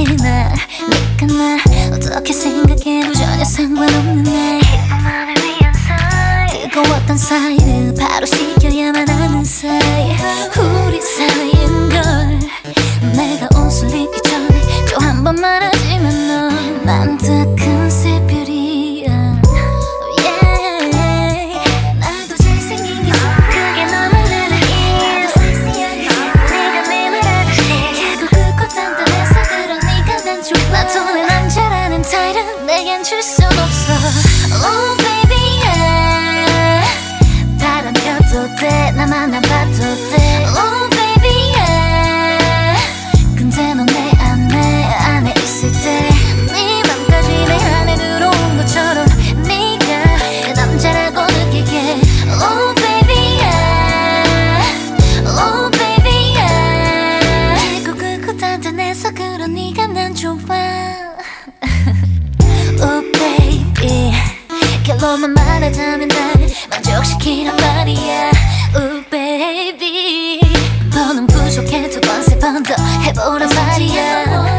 나 네가 나 어떻게 생각해도 전혀 상관없는 날 기쁨만을 위한 사이 뜨거웠던 사이를 바로 식혀야만 하는 사이 우리 사이인 걸 내가 옷을 입기 전에 또 한 번 말하지만 넌난 더 큰 새별이야 yeah. 나도 잘생긴 게 그게 너무나도 나도 섹시한 게 네가 내 말하듯이 걔도 그거 단단해서 그러니까 난 좋아 나도 내 남자라는 타이틀 내겐 줄 순 없어 Oh baby yeah. 바람 펴도 돼 나만 안 봐도 돼 Oh baby yeah. 근데 넌 내 안에 있을 때 네 맘까지 내 안에 들어온 것처럼 네가 내 남자라고 느끼게 Oh baby yeah. Oh baby yeah. 그리고 그거 단단해서 그러니까 난 좋아 Oh baby 결론만 말하자면 날 만족시키란 말이야 Oh baby 더는 부족해 두 번 세 번 더 해보란 말이야